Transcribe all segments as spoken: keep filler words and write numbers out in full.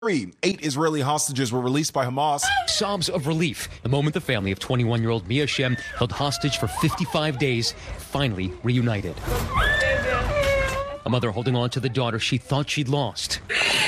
Eight Israeli hostages were released by Hamas. Sobs of relief the moment the family of twenty-one-year-old Mia Shem, held hostage for fifty-five days, finally reunited. A mother holding on to the daughter she thought she'd lost.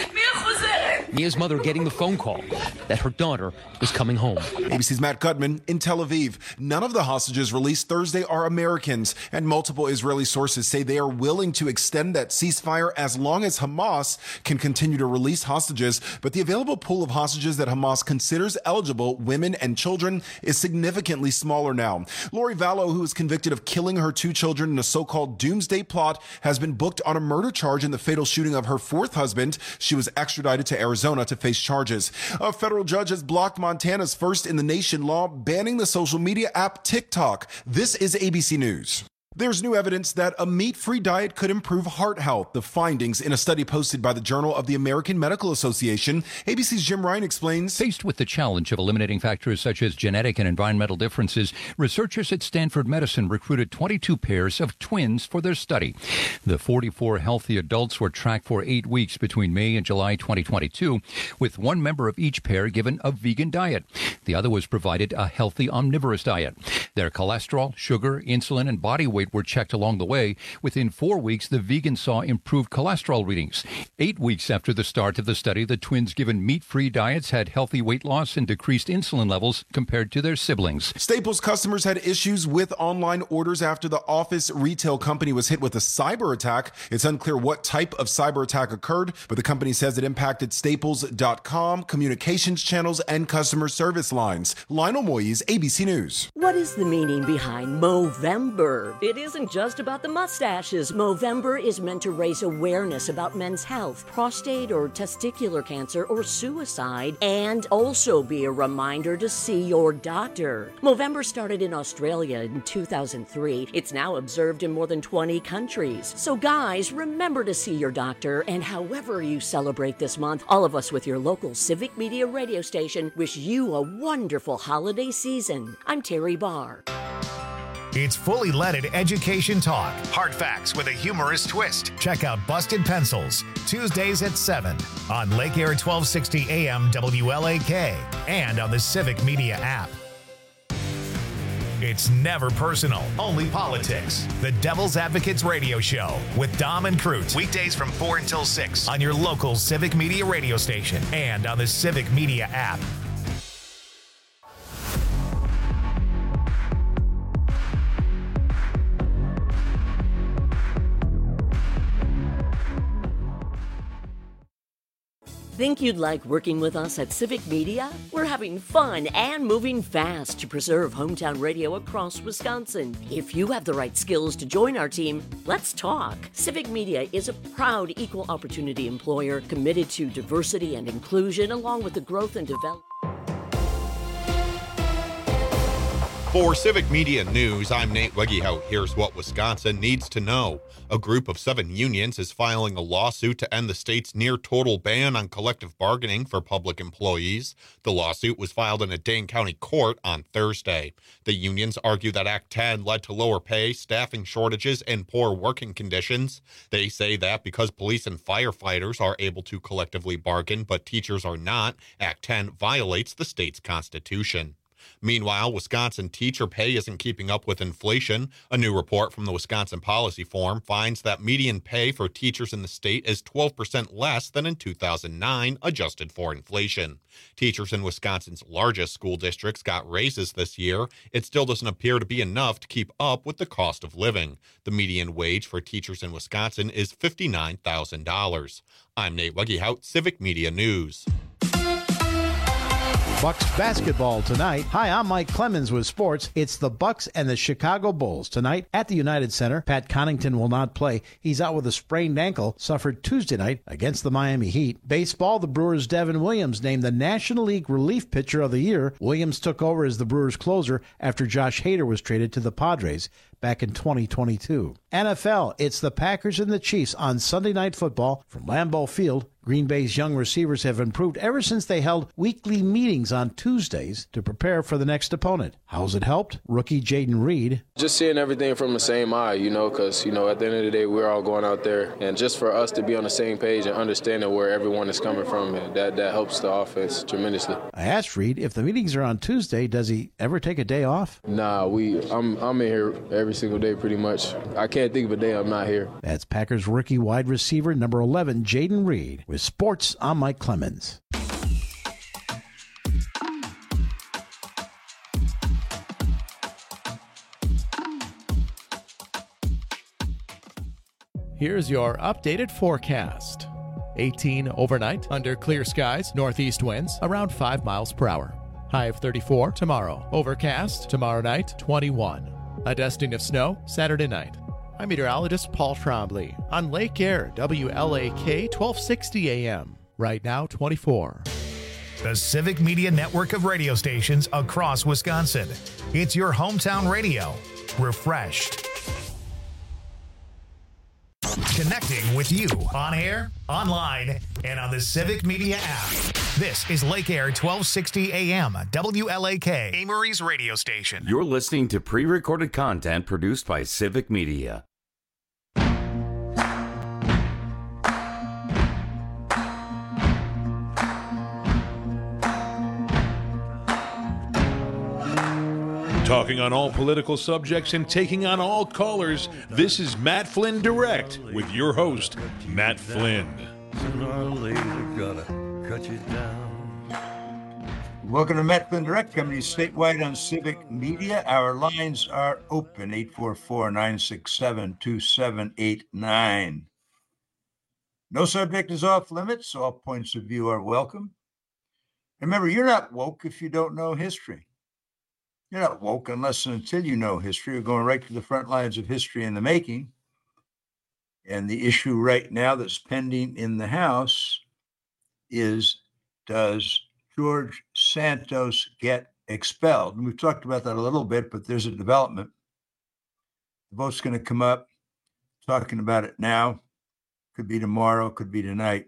Mia's mother getting the phone call that her daughter was coming home. A B C's Matt Gutman in Tel Aviv. None of the hostages released Thursday are Americans, and multiple Israeli sources say they are willing to extend that ceasefire as long as Hamas can continue to release hostages. But the available pool of hostages that Hamas considers eligible, women and children, is significantly smaller now. Lori Vallow, who was convicted of killing her two children in a so-called doomsday plot, has been booked on a murder charge in the fatal shooting of her fourth husband. She was extradited to Arizona to face charges. A federal judge has blocked Montana's first in the nation law banning the social media app TikTok. This is A B C News. There's new evidence that a meat-free diet could improve heart health. The findings in a study posted by the Journal of the American Medical Association. A B C's Jim Ryan explains. Faced with the challenge of eliminating factors such as genetic and environmental differences, researchers at Stanford Medicine recruited twenty-two pairs of twins for their study. The forty-four healthy adults were tracked for eight weeks between May and July twenty twenty-two, with one member of each pair given a vegan diet. The other was provided a healthy omnivorous diet. Their cholesterol, sugar, insulin, and body weight were checked along the way. Within four weeks, the vegans saw improved cholesterol readings. Eight weeks after the start of the study, the twins given meat-free diets had healthy weight loss and decreased insulin levels compared to their siblings. Staples customers had issues with online orders after the office retail company was hit with a cyber attack. It's unclear what type of cyber attack occurred, but the company says it impacted Staples dot com, communications channels, and customer service lines. Lionel Moyes, A B C News. What is the meaning behind Movember? It isn't just about the mustaches. Movember is meant to raise awareness about men's health, prostate or testicular cancer, or suicide, and also be a reminder to see your doctor. Movember started in Australia in two thousand three. It's now observed in more than twenty countries. So guys, remember to see your doctor, and however you celebrate this month, all of us with your local Civic Media radio station wish you a wonderful holiday season. I'm Terry Barr. It's fully leaded education talk. Hard facts with a humorous twist. Check out Busted Pencils, Tuesdays at seven on Lake Air twelve sixty A M W L A K and on the Civic Media app. It's never personal, only politics. The Devil's Advocates Radio Show with Dom and Crute. Weekdays from four until six on your local Civic Media radio station and on the Civic Media app. Think you'd like working with us at Civic Media? We're having fun and moving fast to preserve hometown radio across Wisconsin. If you have the right skills to join our team, let's talk. Civic Media is a proud equal opportunity employer committed to diversity and inclusion along with the growth and development. For Civic Media News, I'm Nate Wegehout. Here's what Wisconsin needs to know. A group of seven unions is filing a lawsuit to end the state's near-total ban on collective bargaining for public employees. The lawsuit was filed in a Dane County court on Thursday. The unions argue that Act ten led to lower pay, staffing shortages, and poor working conditions. They say that because police and firefighters are able to collectively bargain, but teachers are not, Act ten violates the state's constitution. Meanwhile, Wisconsin teacher pay isn't keeping up with inflation. A new report from the Wisconsin Policy Forum finds that median pay for teachers in the state is twelve percent less than in two thousand nine, adjusted for inflation. Teachers in Wisconsin's largest school districts got raises this year. It still doesn't appear to be enough to keep up with the cost of living. The median wage for teachers in Wisconsin is fifty-nine thousand dollars. I'm Nate Wegehout, Civic Media News. Bucks basketball tonight. Hi, I'm Mike Clemens with sports. It's the Bucks and the Chicago Bulls tonight at the United Center. Pat Connaughton will not play. He's out with a sprained ankle, suffered Tuesday night against the Miami Heat. Baseball, the Brewers' Devin Williams named the National League Relief Pitcher of the Year. Williams took over as the Brewers' closer after Josh Hader was traded to the Padres. back in twenty twenty-two. N F L, it's the Packers and the Chiefs on Sunday Night Football from Lambeau Field. Green Bay's young receivers have improved ever since they held weekly meetings on Tuesdays to prepare for the next opponent. How's it helped? Rookie Jaden Reed. Just seeing everything from the same eye, you know, because, you know, at the end of the day, we're all going out there. And just for us to be on the same page and understanding where everyone is coming from, that, that helps the offense tremendously. I asked Reed, if the meetings are on Tuesday, does he ever take a day off? Nah, we I'm, I'm in here every single day pretty much. I can't think of a day I'm not here. That's Packers rookie wide receiver number eleven, Jaden Reed. With sports, I'm Mike Clemens. Here's your updated forecast. eighteen overnight, under clear skies, northeast winds around five miles per hour. High of thirty-four tomorrow. Overcast tomorrow night, twenty-one. A dusting of snow Saturday night. I'm meteorologist Paul Trombley on Lake Air, W L A K twelve sixty A M. Right now, twenty-four. The Civic Media network of radio stations across Wisconsin. It's your hometown radio. Refreshed. Connecting with you on air, online, and on the Civic Media app. This is Lake Air twelve sixty A M, W L A K, Amory's radio station. You're listening to pre-recorded content produced by Civic Media. Talking on all political subjects and taking on all callers, this is Matt Flynn Direct with your host, Matt Flynn. Sooner or later, gotta cut you down. Welcome to Matt Flynn Direct, coming to you statewide on Civic Media. Our lines are open, eight four four, nine six seven, two seven eight nine. No subject is off limits. All points of view are welcome. Remember, you're not woke if you don't know history. You're not woke unless and until you know history. You're going right to the front lines of history in the making. And the issue right now that's pending in the House is, does George Santos get expelled? And we've talked about that a little bit, but there's a development. The vote's going to come up. Talking about it now. Could be tomorrow, could be tonight.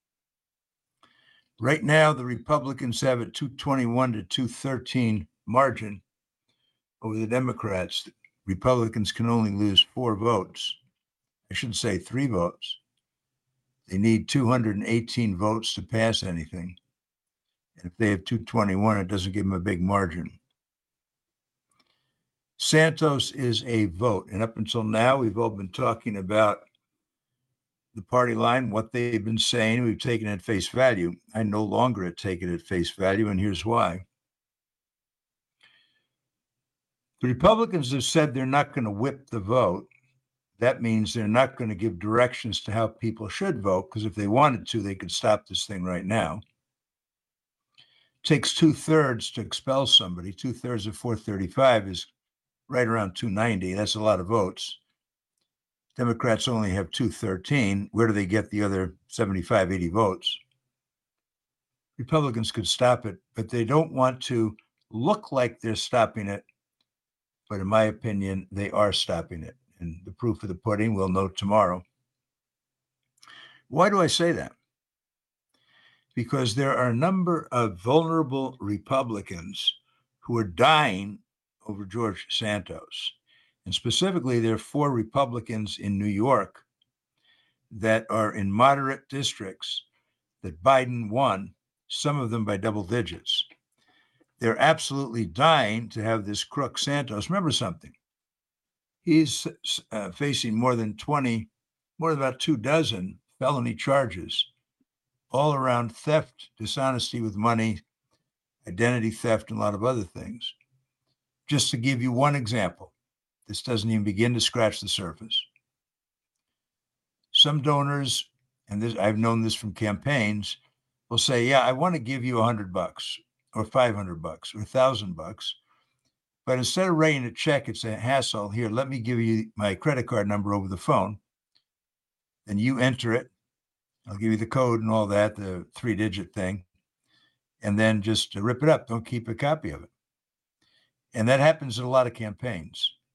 Right now, the Republicans have a two twenty-one to two thirteen margin over the Democrats. Republicans can only lose four votes. I should say three votes. They need two hundred eighteen votes to pass anything. And if they have two twenty-one, it doesn't give them a big margin. Santos is a vote. And up until now, we've all been talking about the party line, what they've been saying. We've taken it at face value. I no longer take it at face value, and here's why. The Republicans have said they're not going to whip the vote. That means they're not going to give directions to how people should vote, because if they wanted to, they could stop this thing right now. It takes two-thirds to expel somebody. Two-thirds of four thirty-five is right around two ninety. That's a lot of votes. Democrats only have two thirteen. Where do they get the other seventy-five, eighty votes? Republicans could stop it, but they don't want to look like they're stopping it. But in my opinion, they are stopping it. And the proof of the pudding we'll know tomorrow. Why do I say that? Because there are a number of vulnerable Republicans who are dying over George Santos. And specifically, there are four Republicans in New York that are in moderate districts that Biden won, some of them by double digits. They're absolutely dying to have this crook Santos. Remember something. He's uh, facing more than twenty, more than about two dozen felony charges, all around theft, dishonesty with money, identity theft, and a lot of other things. Just to give you one example, this doesn't even begin to scratch the surface. Some donors, and this, I've known this from campaigns, will say, yeah, I want to give you a hundred bucks or five hundred bucks or a thousand bucks. But instead of writing a check, it's a hassle. Here, let me give you my credit card number over the phone. Then you enter it. I'll give you the code and all that, the three-digit thing. And then just rip it up. Don't keep a copy of it. And that happens in a lot of campaigns.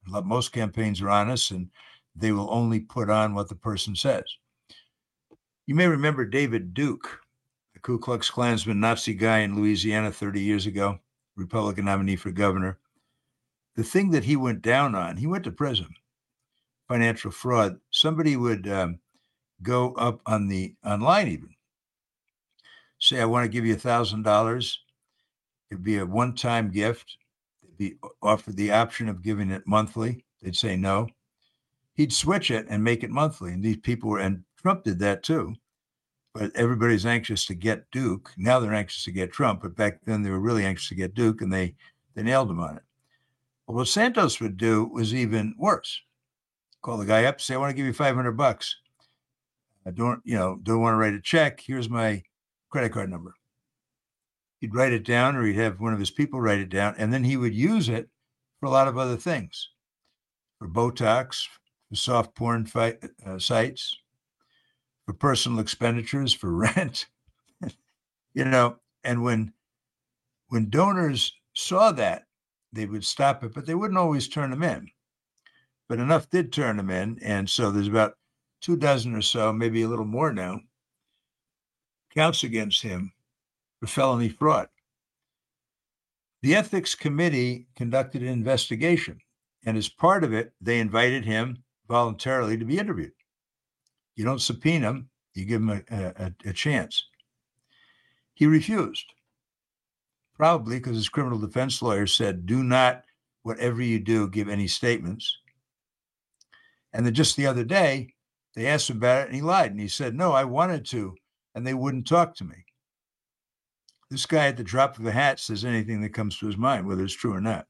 Most campaigns are honest, and they will only put on what the person says. You may remember David Duke, the Ku Klux Klansman Nazi guy in Louisiana thirty years ago, Republican nominee for governor. The thing that he went down on, he went to prison, financial fraud. Somebody would um, go up on the online even, say, I want to give you a thousand dollars. It'd be a one-time gift. They'd be offered the option of giving it monthly. They'd say no. He'd switch it and make it monthly. And these people were, and Trump did that too. But everybody's anxious to get Duke. Now they're anxious to get Trump. But back then they were really anxious to get Duke, and they, they nailed him on it. Well, what Santos would do was even worse. Call the guy up, say, I want to give you five hundred bucks. I don't, you know, don't want to write a check. Here's my credit card number. He'd write it down, or he'd have one of his people write it down, and then he would use it for a lot of other things, for Botox, for soft porn fight, uh, sites, for personal expenditures, for rent, you know. And when when donors saw that, they would stop it, but they wouldn't always turn them in. But enough did turn them in, and so there's about two dozen or so, maybe a little more now, counts against him for felony fraud. The ethics committee conducted an investigation, and as part of it, they invited him voluntarily to be interviewed. You don't subpoena him, you give him a, a, a chance. He refused, probably because his criminal defense lawyer said, do not, whatever you do, give any statements. And then just the other day, they asked him about it, and he lied, and he said, no, I wanted to, and they wouldn't talk to me. This guy at the drop of a hat says anything that comes to his mind, whether it's true or not.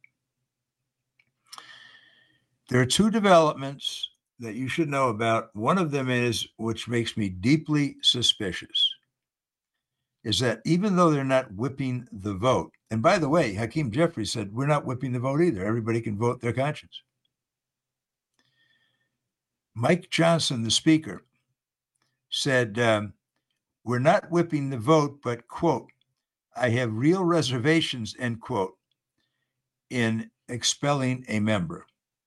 There are two developments that you should know about. One of them is, which makes me deeply suspicious, is that even though they're not whipping the vote, and by the way, Hakeem Jeffries said, we're not whipping the vote either. Everybody can vote their conscience. Mike Johnson, the speaker, said, um, we're not whipping the vote, but, quote, I have real reservations, end quote, in expelling a member.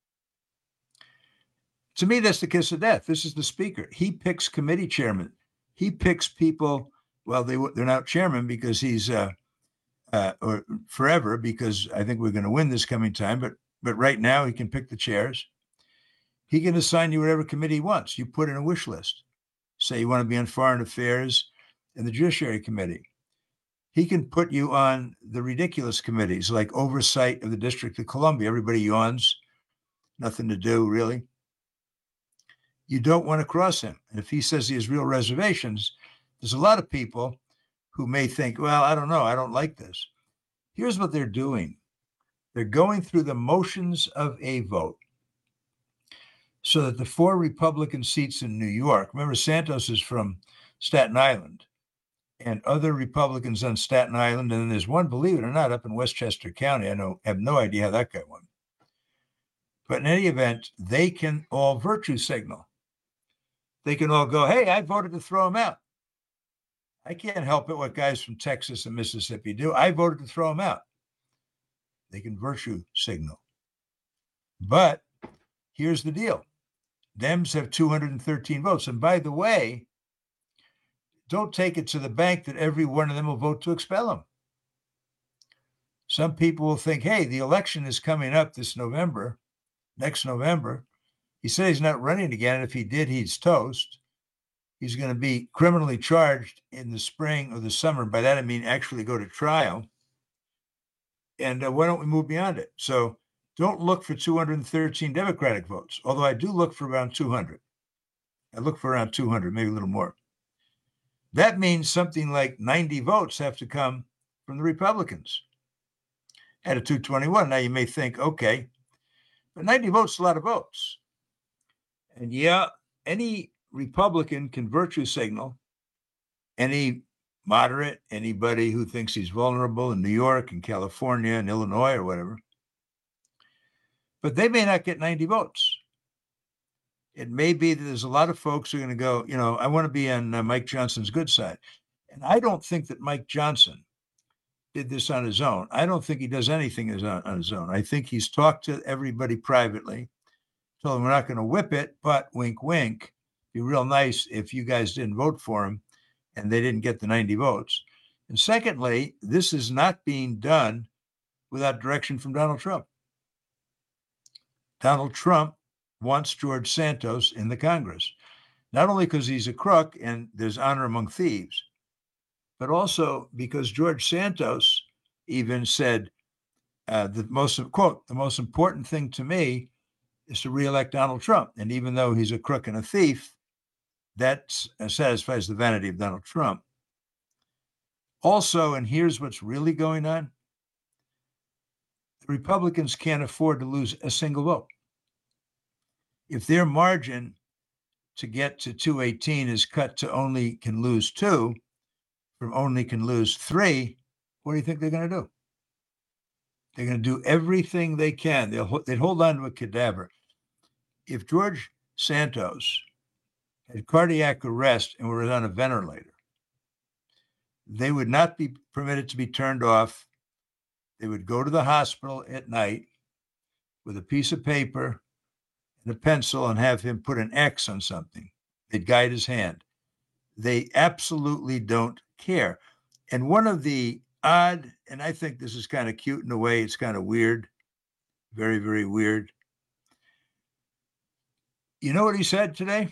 To me, that's the kiss of death. This is the speaker. He picks committee chairman. He picks people, well, they, they're not chairman because he's, uh, uh, or forever, because I think we're going to win this coming time, but, but right now he can pick the chairs. He can assign you whatever committee he wants. You put in a wish list. Say you want to be on foreign affairs and the Judiciary Committee. He can put you on the ridiculous committees like oversight of the District of Columbia. Everybody yawns, nothing to do, really. You don't want to cross him. And if he says he has real reservations, there's a lot of people who may think, well, I don't know, I don't like this. Here's what they're doing. They're going through the motions of a vote so that the four Republican seats in New York, remember Santos is from Staten Island, and other Republicans on Staten Island, and then there's one, believe it or not, up in Westchester County. I know, have no idea how that guy won. But in any event, they can all virtue signal. They can all go, hey, I voted to throw him out. I can't help it what guys from Texas and Mississippi do. I voted to throw him out. They can virtue signal. But here's the deal. Dems have two hundred thirteen votes. And by the way, don't take it to the bank that every one of them will vote to expel him. Some people will think, hey, the election is coming up this November, next November. He said he's not running again. And if he did, he's toast. He's going to be criminally charged in the spring or the summer. By that, I mean actually go to trial. And uh, why don't we move beyond it? So don't look for two hundred thirteen Democratic votes, although I do look for around two hundred. I look for around two hundred, maybe a little more. That means something like ninety votes have to come from the Republicans at a two twenty-one. Now you may think, okay, but ninety votes is a lot of votes. And yeah, any Republican can virtue signal any moderate, anybody who thinks he's vulnerable in New York and California and Illinois or whatever. But they may not get ninety votes. It may be that there's a lot of folks who are going to go, you know, I want to be on uh, Mike Johnson's good side. And I don't think that Mike Johnson did this on his own. I don't think he does anything on his own. I think he's talked to everybody privately, told them we're not going to whip it, but wink, wink, be real nice if you guys didn't vote for him and they didn't get the ninety votes. And secondly, this is not being done without direction from Donald Trump. Donald Trump wants George Santos in the Congress, not only because he's a crook and there's honor among thieves, but also because George Santos even said uh, the most, quote, the most important thing to me is to reelect Donald Trump. And even though he's a crook and a thief, that uh, satisfies the vanity of Donald Trump. Also, and here's what's really going on, the Republicans can't afford to lose a single vote. If their margin to get to two eighteen is cut to only can lose two, from only can lose three, what do you think they're going to do? They're going to do everything they can. They'll they'd hold on to a cadaver. If George Santos had cardiac arrest and were on a ventilator, they would not be permitted to be turned off. They would go to the hospital at night with a piece of paper and a pencil and have him put an X on something. They'd guide his hand. They absolutely don't care. And one of the odd, and I think this is kind of cute in a way, it's kind of weird, very, very weird. You know what he said today?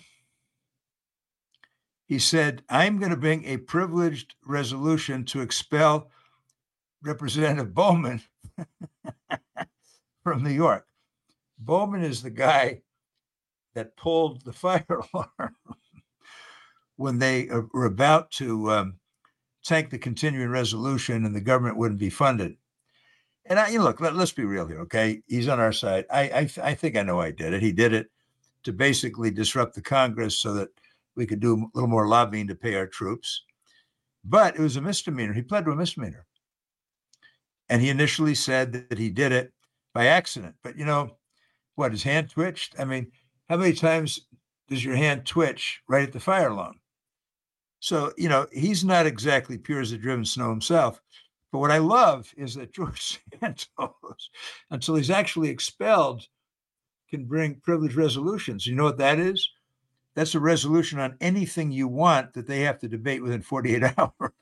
He said, I'm going to bring a privileged resolution to expel Representative Bowman from New York. Bowman is the guy that pulled the fire alarm when they were about to um, tank the continuing resolution and the government wouldn't be funded. And I, you know, look, let, let's be real here, okay? He's on our side. I, I, I think I know I did it. He did it to basically disrupt the Congress so that we could do a little more lobbying to pay our troops. But it was a misdemeanor. He pled to a misdemeanor. And he initially said that he did it by accident. But, you know, what, his hand twitched? I mean, how many times does your hand twitch right at the fire alarm? So, you know, he's not exactly pure as the driven snow himself. But what I love is that George Santos, until he's actually expelled, can bring privileged resolutions. You know what that is? That's a resolution on anything you want that they have to debate within forty-eight hours.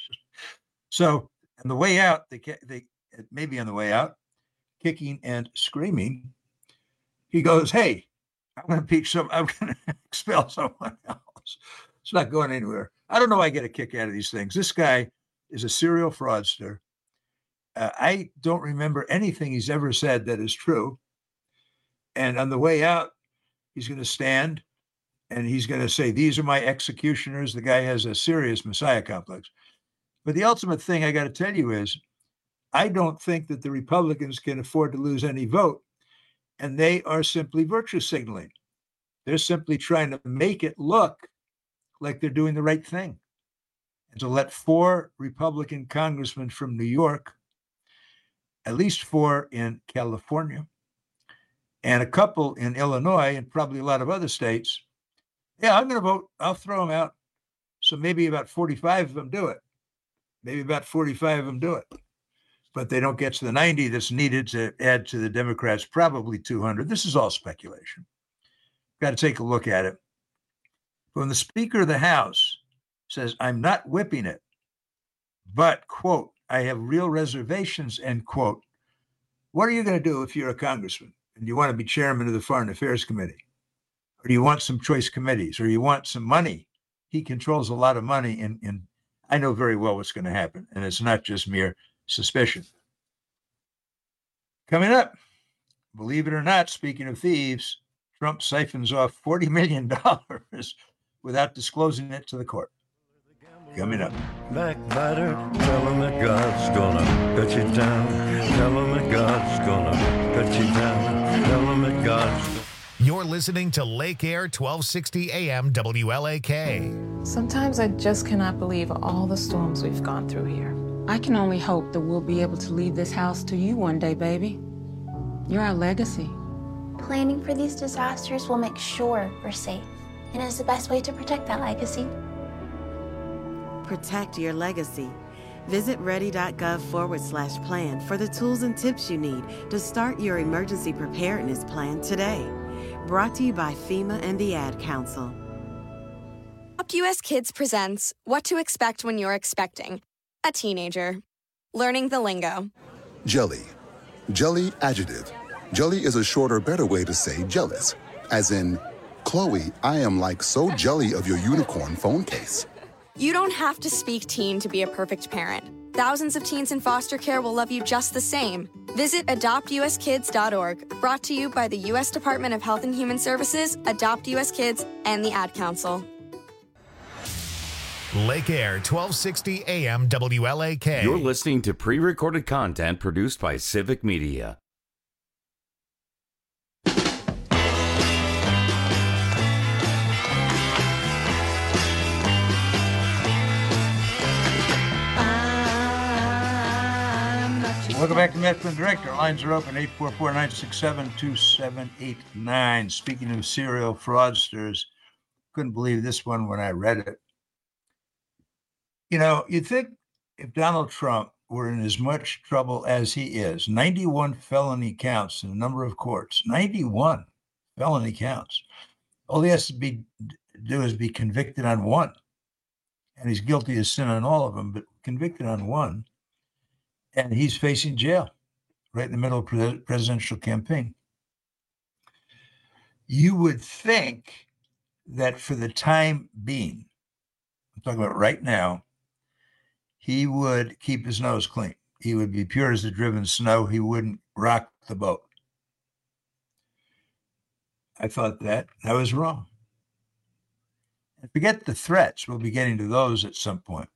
So on the way out, they they maybe on the way out, kicking and screaming, he goes, "Hey, I'm going to impeach some. I'm going to expel someone else." It's not going anywhere. I don't know why I get a kick out of these things. This guy is a serial fraudster. Uh, I don't remember anything he's ever said that is true. And on the way out, he's going to stand and he's going to say, these are my executioners. The guy has a serious Messiah complex. But the ultimate thing I got to tell you is, I don't think that the Republicans can afford to lose any vote. And they are simply virtue signaling. They're simply trying to make it look like they're doing the right thing. And to let four Republican congressmen from New York, at least four in California, and a couple in Illinois, and probably a lot of other states, yeah, I'm going to vote. I'll throw them out. So maybe about forty-five of them do it. Maybe about forty-five of them do it. But they don't get to the ninety that's needed to add to the Democrats, probably two hundred. This is all speculation. Got to take a look at it. When the Speaker of the House says, I'm not whipping it, but, quote, I have real reservations, end quote, what are you going to do if you're a congressman and you want to be chairman of the Foreign Affairs Committee? Or do you want some choice committees? Or you want some money? He controls a lot of money, and, and I know very well what's going to happen, and it's not just mere suspicion. Coming up, believe it or not, speaking of thieves, Trump siphons off forty million dollars without disclosing it to the court. Coming up. Backbiter, tell him that God's gonna cut you down. Tell him that God's gonna cut you down. Tell him that God's. You're listening to Lake Air twelve sixty A M W L A K. Sometimes I just cannot believe all the storms we've gone through here. I can only hope that we'll be able to leave this house to you one day, baby. You're our legacy. Planning for these disasters will make sure we're safe, and is the best way to protect that legacy. Protect your legacy. Visit ready.gov forward slash plan for the tools and tips you need to start your emergency preparedness plan today. Brought to you by FEMA and the Ad Council. Adopt U S Kids presents What to Expect When You're Expecting a Teenager. Learning the lingo. Jelly. Jelly adjective. Jelly is a shorter, better way to say jealous. As in, Chloe, I am like so jelly of your unicorn phone case. You don't have to speak teen to be a perfect parent. Thousands of teens in foster care will love you just the same. Visit adopt u s kids dot org, brought to you by the U S Department of Health and Human Services, Adopt U S Kids, and the Ad Council. Lake Air, twelve sixty A M W L A K. You're listening to pre-recorded content produced by Civic Media. Welcome back to Matt Flynn Direct. Our lines are open, eight four four, nine six seven, two seven eight nine. Speaking of serial fraudsters, couldn't believe this one when I read it. You know, you'd think if Donald Trump were in as much trouble as he is, ninety-one felony counts in a number of courts, ninety-one felony counts. All he has to be do is be convicted on one. And he's guilty of sin on all of them, but convicted on one. And he's facing jail right in the middle of the presidential campaign. You would think that for the time being, I'm talking about right now, he would keep his nose clean. He would be pure as the driven snow. He wouldn't rock the boat. I thought that. I was wrong. And forget the threats. We'll be getting to those at some point.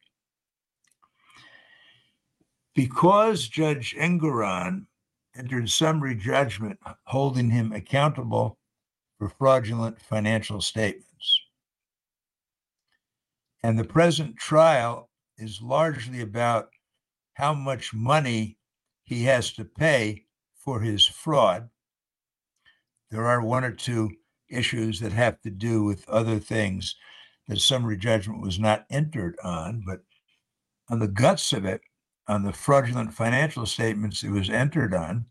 Because Judge Engoron entered summary judgment holding him accountable for fraudulent financial statements, and the present trial is largely about how much money he has to pay for his fraud. There are one or two issues that have to do with other things that summary judgment was not entered on, but on the guts of it, on the fraudulent financial statements it was entered on,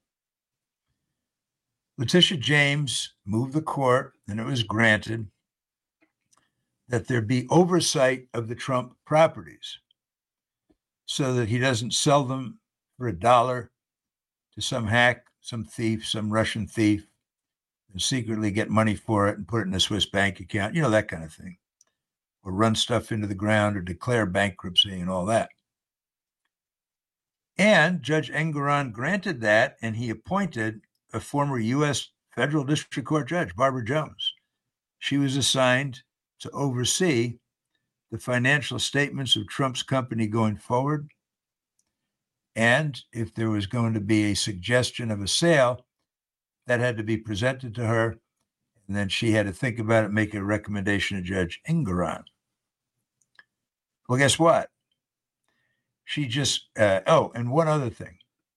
Letitia James moved the court, and it was granted, that there be oversight of the Trump properties so that he doesn't sell them for a dollar to some hack, some thief, some Russian thief, and secretly get money for it and put it in a Swiss bank account, you know, that kind of thing, or run stuff into the ground or declare bankruptcy and all that. And Judge Engoron granted that, and he appointed a former U S federal district court judge, Barbara Jones. She was assigned to oversee the financial statements of Trump's company going forward. And if there was going to be a suggestion of a sale, that had to be presented to her. And then she had to think about it, make a recommendation to Judge Engoron. Well, guess what? She just, uh, oh, and one other thing.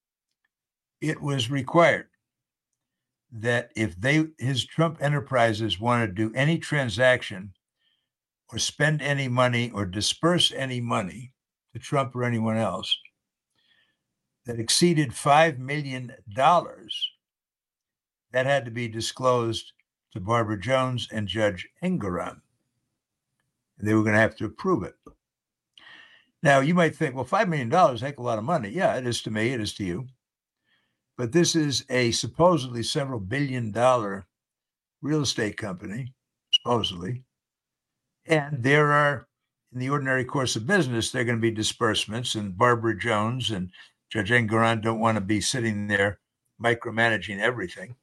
It was required that if they, his Trump enterprises wanted to do any transaction or spend any money or disperse any money to Trump or anyone else that exceeded five million dollars, that had to be disclosed to Barbara Jones and Judge Engoron. They were going to have to approve it. Now, you might think, well, five million dollars is a heck of a lot of money. Yeah, it is to me. It is to you. But this is a supposedly several billion dollar real estate company, supposedly. And there are, in the ordinary course of business, there are going to be disbursements, and Barbara Jones and Judge Engoron don't want to be sitting there micromanaging everything.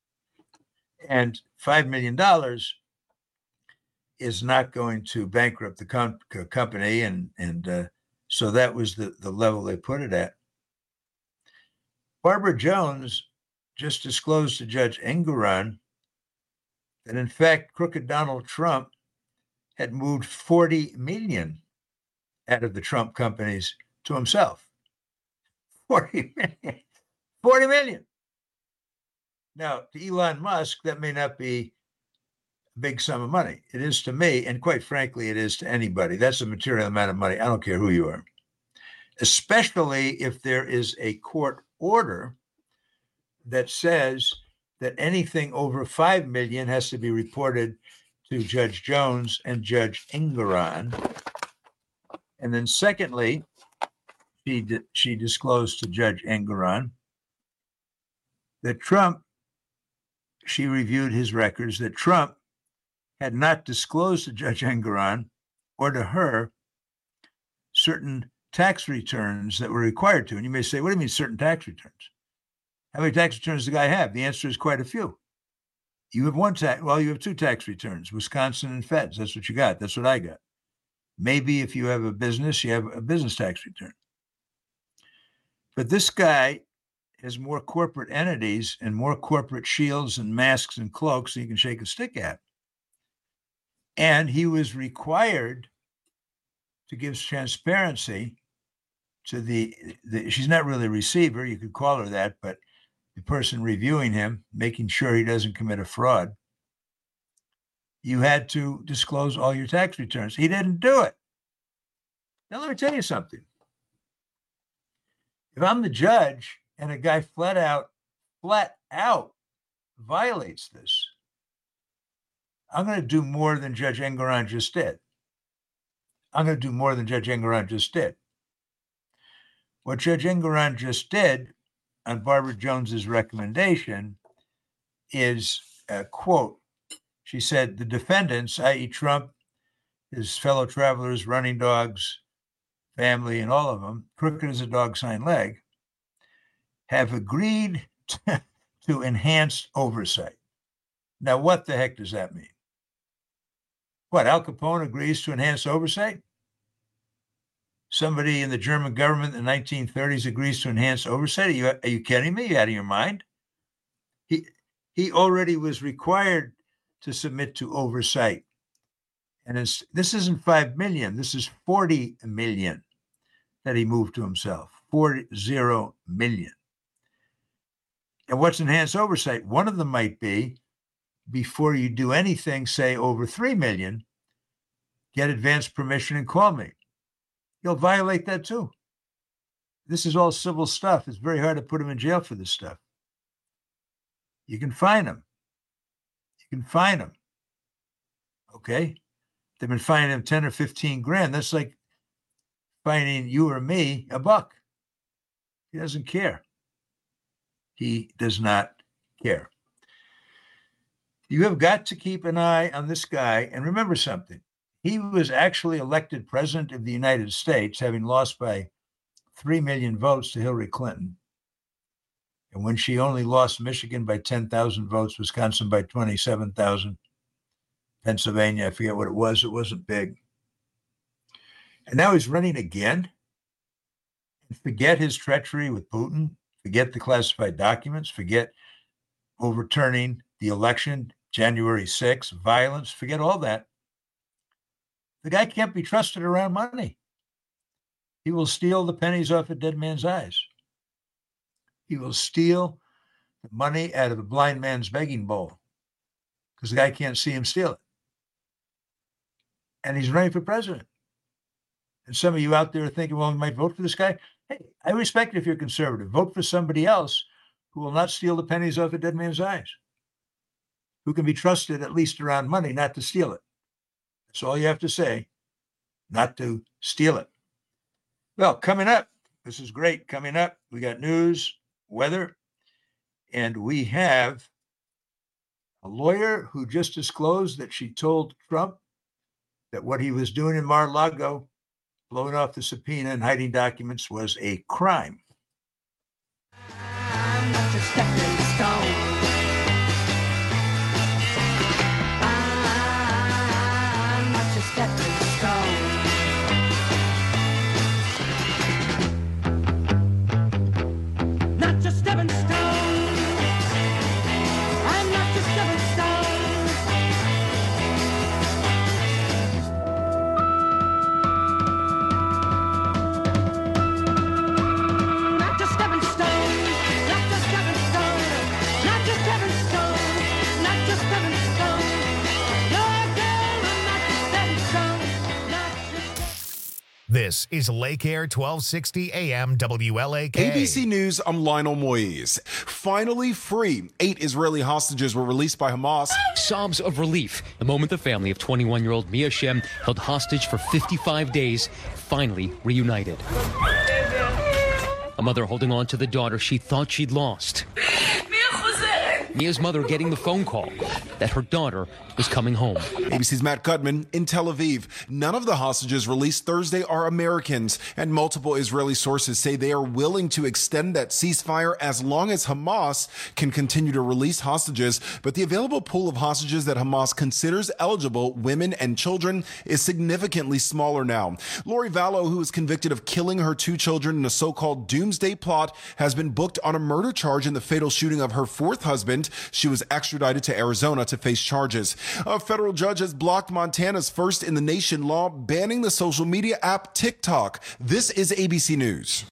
And five million dollars is not going to bankrupt the com- company. And, and uh, so that was the, the level they put it at. Barbara Jones just disclosed to Judge Engoron that, in fact, crooked Donald Trump had moved forty million out of the Trump companies to himself. forty million. forty million. Now, to Elon Musk, that may not be a big sum of money. It is to me, and quite frankly, it is to anybody. That's a material amount of money. I don't care who you are. especially if there is a court order that says that anything over five million has to be reported to Judge Jones and Judge Engoron. And then secondly, she, di- she disclosed to Judge Engoron that Trump, she reviewed his records, that Trump had not disclosed to Judge Engoron or to her certain tax returns that were required to. And you may say, what do you mean certain tax returns? How many tax returns does the guy have? The answer is quite a few. You have one tax, well, you have two tax returns, Wisconsin and Feds. That's what you got. That's what I got. Maybe if you have a business, you have a business tax return. But this guy has more corporate entities and more corporate shields and masks and cloaks than you can shake a stick at. And he was required to give transparency to the, the, she's not really a receiver, you could call her that, but the person reviewing him, making sure he doesn't commit a fraud. You had to disclose all your tax returns. He didn't do it. Now, let me tell you something. If I'm the judge and a guy flat out, flat out violates this, I'm going to do more than Judge Engoron just did. I'm going to do more than Judge Engoron just did. What Judge Engoron just did on Barbara Jones's recommendation is a quote. She said, the defendants, that is. Trump, his fellow travelers, running dogs, family, and all of them, crooked as a dog's hind leg, have agreed to, to enhanced oversight. Now, what the heck does that mean? What, Al Capone agrees to enhanced oversight? Somebody in the German government in the nineteen thirties agrees to enhanced oversight? Are you, are you kidding me? Are you out of your mind? He, he already was required to submit to oversight. And it's, this isn't five million, this is forty million that he moved to himself, forty million. And what's enhanced oversight? One of them might be, before you do anything, say over three million, get advance permission and call me. You'll violate that too. This is all civil stuff. It's very hard to put him in jail for this stuff. You can fine him. You can fine him. Okay? They've been fining him ten or fifteen grand. That's like fining you or me a buck. He doesn't care. He does not care. You have got to keep an eye on this guy. And remember something. He was actually elected president of the United States, having lost by three million votes to Hillary Clinton. And when she only lost Michigan by ten thousand votes, Wisconsin by twenty-seven thousand, Pennsylvania, I forget what it was. It wasn't big. And now he's running again. And forget his treachery with Putin. Forget the classified documents. Forget overturning the election, January sixth, violence. Forget all that. The guy can't be trusted around money. He will steal the pennies off a dead man's eyes. He will steal the money out of a blind man's begging bowl because the guy can't see him steal it. And he's running for president. And some of you out there are thinking, well, we might vote for this guy. Hey, I respect it if you're conservative. Vote for somebody else who will not steal the pennies off a dead man's eyes, who can be trusted at least around money not to steal it. That's all you have to say, not to steal it. Well, coming up, this is great. Coming up, we got news, weather, and we have a lawyer who just disclosed that she told Trump that what he was doing in Mar-a-Lago, blowing off the subpoena and hiding documents, was a crime. I'm not your stepping stone. Not just This is Lake Air twelve sixty A M W L A K. A B C News, I'm Lionel Moise. Finally free. Eight Israeli hostages were released by Hamas. Sobs of relief the moment the family of twenty-one-year-old Mia Shem, held hostage for fifty-five days, finally reunited. A mother holding on to the daughter she thought she'd lost. Mia's mother getting the phone call that her daughter was coming home. A B C's Matt Gutman in Tel Aviv. None of the hostages released Thursday are Americans, and multiple Israeli sources say they are willing to extend that ceasefire as long as Hamas can continue to release hostages. But the available pool of hostages that Hamas considers eligible, women and children, is significantly smaller now. Lori Vallow, who was convicted of killing her two children in a so-called doomsday plot, has been booked on a murder charge in the fatal shooting of her fourth husband. She was extradited to Arizona to face charges. A federal judge has blocked Montana's first in the nation law banning the social media app TikTok. This is A B C News.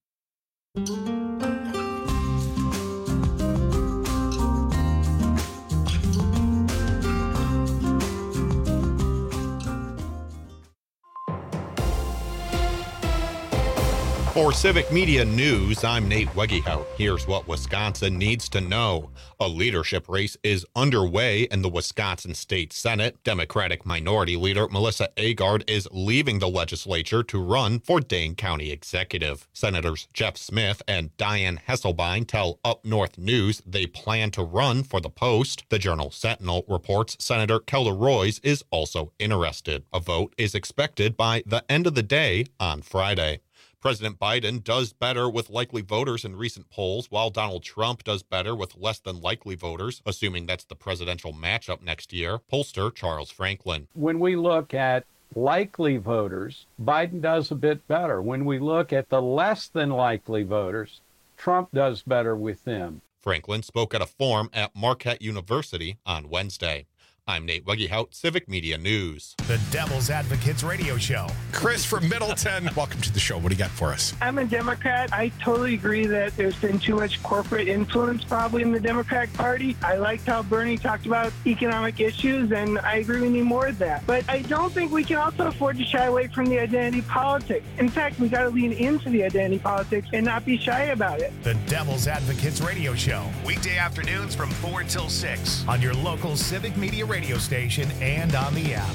For Civic Media News, I'm Nate Wegehout. Here's what Wisconsin needs to know. A leadership race is underway in the Wisconsin State Senate. Democratic Minority Leader Melissa Agard is leaving the legislature to run for Dane County Executive. Senators Jeff Smith and Diane Hesselbein tell Up North News they plan to run for the post. The Journal Sentinel reports Senator Keller Royce is also interested. A vote is expected by the end of the day on Friday. President Biden does better with likely voters in recent polls, while Donald Trump does better with less than likely voters, assuming that's the presidential matchup next year. Pollster Charles Franklin. When we look at likely voters, Biden does a bit better. When we look at the less than likely voters, Trump does better with them. Franklin spoke at a forum at Marquette University on Wednesday. I'm Nate Wegehout, Civic Media News. The Devil's Advocates Radio Show. Chris from Middleton, welcome to the show. What do you got for us? I'm a Democrat. I totally agree that there's been too much corporate influence probably in the Democratic Party. I liked how Bernie talked about economic issues, and I agree we need more of that. But I don't think we can also afford to shy away from the identity politics. In fact, we got to lean into the identity politics and not be shy about it. The Devil's Advocates Radio Show. Weekday afternoons from four till six on your local Civic Media Radio radio station and on the app.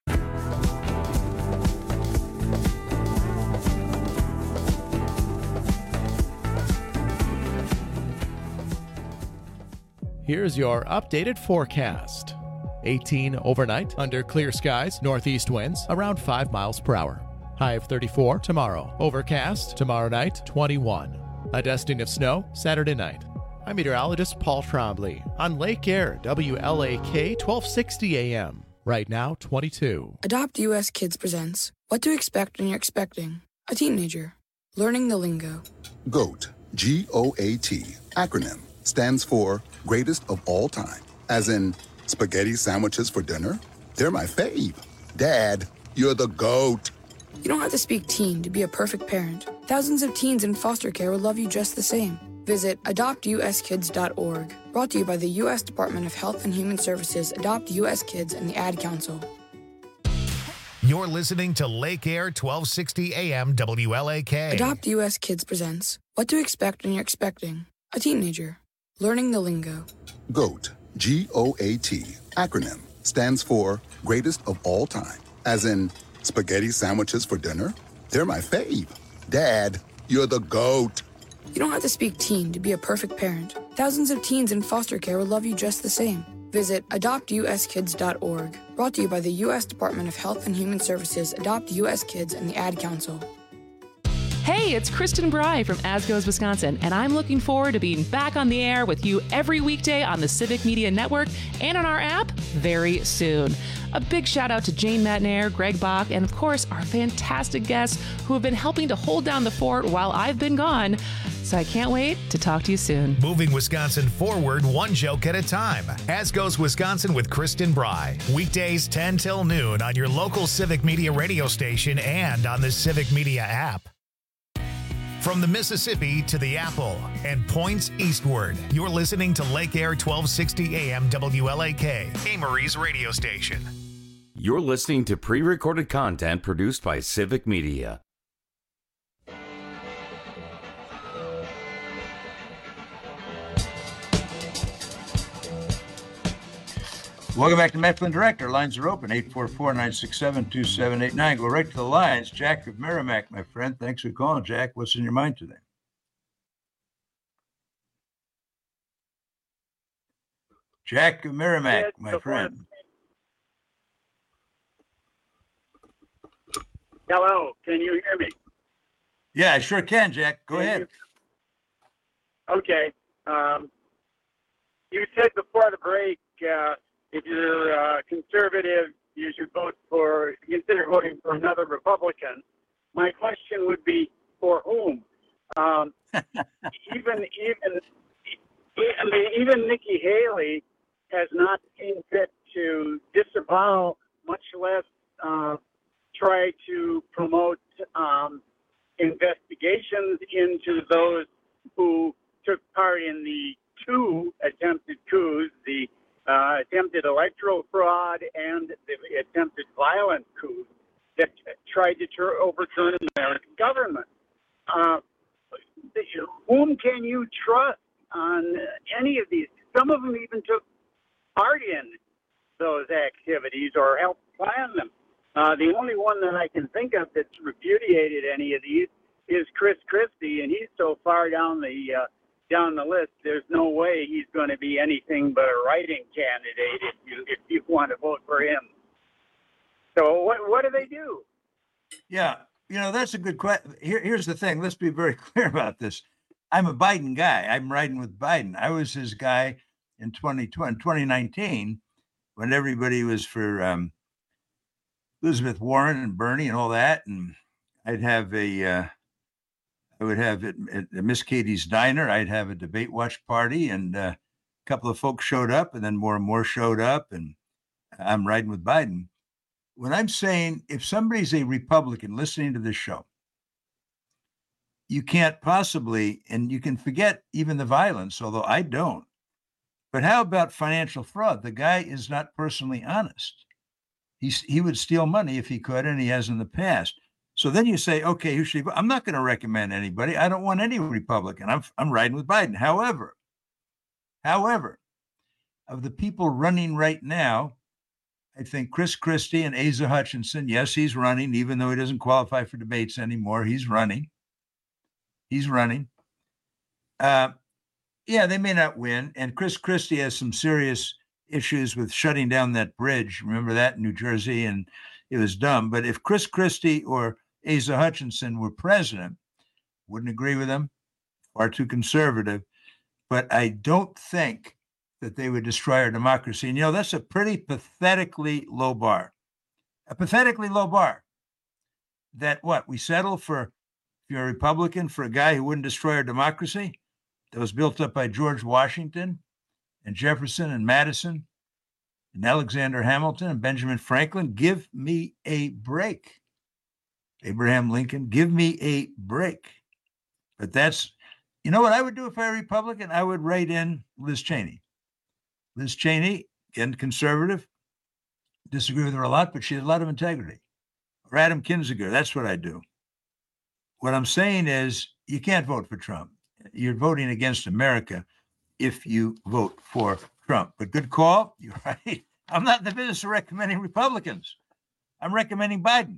Here's your updated forecast. eighteen overnight under clear skies, northeast winds around five miles per hour. High of thirty-four tomorrow. Overcast tomorrow night, twenty-one. A dusting of snow Saturday night. I'm meteorologist Paul Trombley on Lake Air, W L A K twelve sixty A M. Right now, twenty-two. Adopt U S Kids presents What to Expect When You're Expecting a Teenager. Learning the Lingo. GOAT, G O A T, acronym, stands for Greatest of All Time. As in, spaghetti sandwiches for dinner? They're my fave. Dad, you're the GOAT. You don't have to speak teen to be a perfect parent. Thousands of teens in foster care will love you just the same. Visit adopt u s kids dot org. Brought to you by the U S Department of Health and Human Services, Adopt U S Kids, and the Ad Council. You're listening to Lake Air twelve sixty A M W L A K. Adopt U S Kids presents What to Expect When You're Expecting a Teenager. Learning the Lingo. GOAT, G O A T, acronym, stands for Greatest of All Time. As in, spaghetti sandwiches for dinner? They're my fave. Dad, you're the GOAT. You don't have to speak teen to be a perfect parent. Thousands of teens in foster care will love you just the same. Visit adopt u s kids dot org. Brought to you by the U S Department of Health and Human Services, Adopt U S Kids, and the Ad Council. Hey, it's Kristen Bry from As Goes Wisconsin, and I'm looking forward to being back on the air with you every weekday on the Civic Media Network and on our app very soon. A big shout out to Jane Matnair, Greg Bach, and of course our fantastic guests who have been helping to hold down the fort while I've been gone. So I can't wait to talk to you soon. Moving Wisconsin forward one joke at a time. As Goes Wisconsin with Kristen Bry. Weekdays ten till noon on your local Civic Media radio station and on the Civic Media app. From the Mississippi to the Apple and points eastward, you're listening to Lake Air twelve sixty A M W L A K, Amory's radio station. You're listening to pre-recorded content produced by Civic Media. Welcome back to Matt Flynn Direct. Our lines are open, eight four four, nine six seven, two seven eight nine. Go right to the lines. Jack of Merrimack, my friend. Thanks for calling, Jack. What's in your mind today? Jack of Merrimack, yeah, my friend. Fun. Hello, can you hear me? Yeah, I sure can, Jack. Go can ahead. You... Okay. Um, you said before the break, uh, if you're uh, conservative, you should vote for, consider voting for another Republican. My question would be, for whom? Um, even, even, I mean, even Nikki Haley has not seen fit to disavow, much less uh, try to promote um, investigations into those who took part in the two attempted coups, the uh, attempted electoral fraud and the attempted violent coup that tried to tur- overturn the American government. Uh, whom can you trust on any of these? Some of them even took part in those activities or helped plan them. Uh, the only one that I can think of that's repudiated any of these is Chris Christie, and he's so far down the uh, down the list. There's no way he's going to be anything but a writing candidate if you if you want to vote for him. So what what do they do? Yeah, you know that's a good question. Here, here's the thing. Let's be very clear about this. I'm a Biden guy. I'm riding with Biden. I was his guy in twenty twenty, twenty nineteen when everybody was for um, Elizabeth Warren and Bernie and all that, and I'd have a, uh, I would have it at Miss Katie's Diner. I'd have a debate watch party, and uh, a couple of folks showed up, and then more and more showed up, and I'm riding with Biden. When I'm saying if somebody's a Republican listening to this show, you can't possibly, and you can forget even the violence, although I don't. But how about financial fraud? The guy is not personally honest. He's, he would steal money if he could, and he has in the past. So then you say, okay, who should he, I'm not going to recommend anybody. I don't want any Republican. I'm, I'm riding with Biden. However, however, of the people running right now, I think Chris Christie and Asa Hutchinson, yes, he's running, even though he doesn't qualify for debates anymore. He's running. He's running. Uh, yeah, they may not win. And Chris Christie has some serious issues with shutting down that bridge. Remember that in New Jersey? And it was dumb. But if Chris Christie or Asa Hutchinson were president, wouldn't agree with them. Far too conservative. But I don't think that they would destroy our democracy. And, you know, that's a pretty pathetically low bar. A pathetically low bar. That what? We settle for, if you're a Republican, for a guy who wouldn't destroy our democracy? That was built up by George Washington and Jefferson and Madison and Alexander Hamilton and Benjamin Franklin. Give me a break. Abraham Lincoln, give me a break. But that's, you know what I would do if I were a Republican? I would write in Liz Cheney. Liz Cheney, again, conservative, disagree with her a lot, but she has a lot of integrity. Or Adam Kinzinger, that's what I do. What I'm saying is you can't vote for Trump. You're voting against America if you vote for Trump. But good call. You're right. I'm not in the business of recommending Republicans. I'm recommending Biden.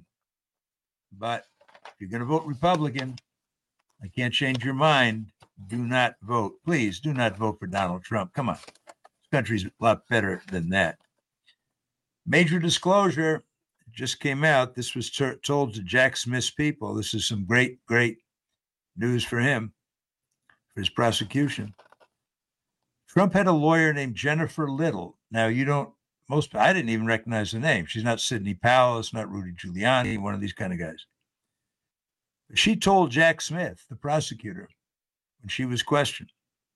But if you're going to vote Republican, I can't change your mind. Do not vote. Please do not vote for Donald Trump. Come on. This country's a lot better than that. Major disclosure just came out. This was t- told to Jack Smith's people. This is some great, great news for him, for his prosecution. Trump had a lawyer named Jennifer Little. Now, you don't, most, I didn't even recognize the name. She's not Sidney Powell. It's not Rudy Giuliani, one of these kind of guys. She told Jack Smith, the prosecutor, when she was questioned,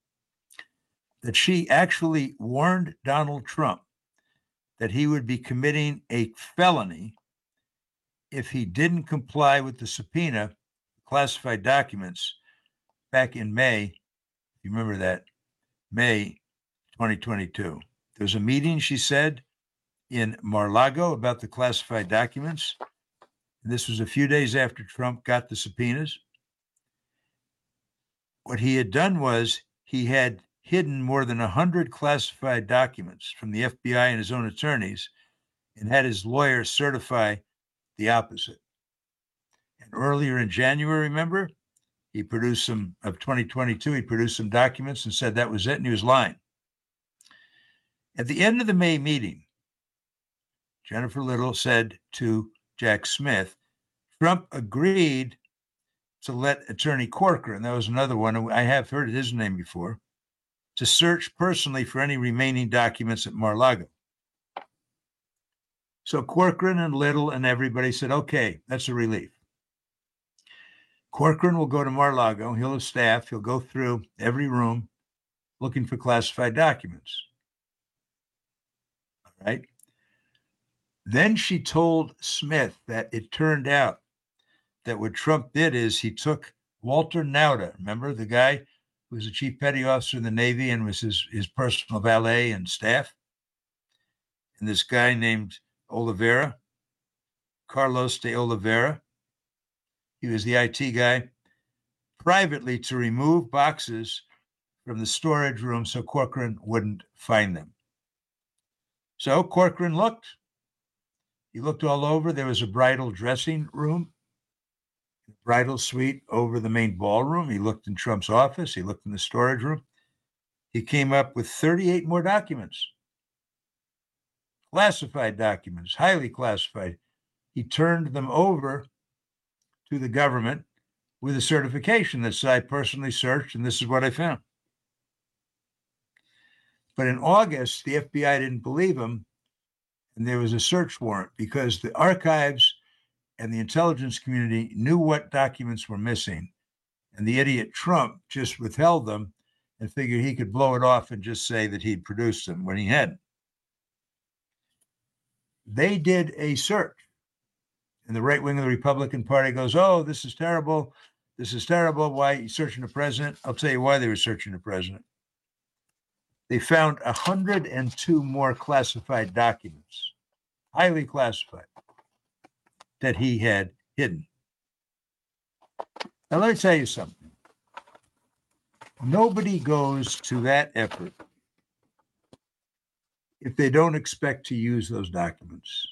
that she actually warned Donald Trump that he would be committing a felony if he didn't comply with the subpoena, classified documents, back in May. You remember that? May twenty twenty-two. There was a meeting, she said, in Mar-a-Lago about the classified documents. And this was a few days after Trump got the subpoenas. What he had done was he had hidden more than one hundred classified documents from the F B I and his own attorneys and had his lawyers certify the opposite. And earlier in January, remember, he produced some, of twenty twenty-two, he produced some documents and said that was it, and he was lying. At the end of the May meeting, Jennifer Little said to Jack Smith, Trump agreed to let Attorney Corcoran, that was another one, I have heard his name before, to search personally for any remaining documents at Mar-a-Lago. So Corcoran and Little and everybody said, okay, that's a relief. Corcoran will go to Mar-a-Lago. He'll have staff. He'll go through every room looking for classified documents. All right. Then she told Smith that it turned out that what Trump did is he took Walter Nauta, remember the guy who was the chief petty officer in the Navy and was his, his personal valet and staff, and this guy named Oliveira, Carlos de Oliveira. He was the I T guy, privately to remove boxes from the storage room so Corcoran wouldn't find them. So Corcoran looked. He looked all over. There was a bridal dressing room, a bridal suite over the main ballroom. He looked in Trump's office. He looked in the storage room. He came up with thirty-eight more documents. Classified documents, highly classified. He turned them over to the government with a certification that said, I personally searched and this is what I found. But in August, the F B I didn't believe him, and there was a search warrant because the archives and the intelligence community knew what documents were missing, and the idiot Trump just withheld them and figured he could blow it off and just say that he'd produced them when he hadn't. They did a search. And the right wing of the Republican Party goes, oh, this is terrible. This is terrible. Why are you searching the president? I'll tell you why they were searching the president. They found one hundred two more classified documents, highly classified, that he had hidden. Now, let me tell you something. Nobody goes to that effort if they don't expect to use those documents.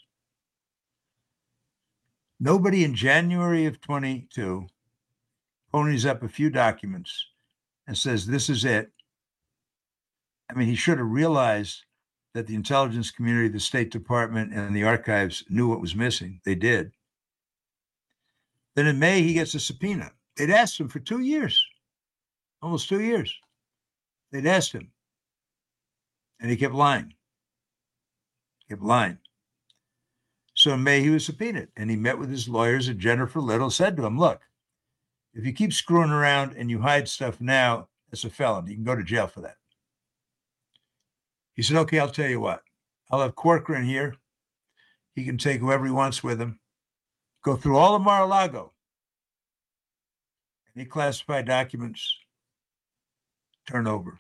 Nobody in January of twenty-two ponies up a few documents and says, this is it. I mean, he should have realized that the intelligence community, the State Department, and the archives knew what was missing. They did. Then in May, he gets a subpoena. They'd asked him for two years, almost two years. They'd asked him. And he kept lying. Kept lying. So in May, he was subpoenaed, and he met with his lawyers, and Jennifer Little said to him, look, if you keep screwing around and you hide stuff now, it's a felony. You can go to jail for that. He said, okay, I'll tell you what. I'll have Corcoran here. He can take whoever he wants with him. Go through all of Mar-a-Lago. Any classified documents, turn over.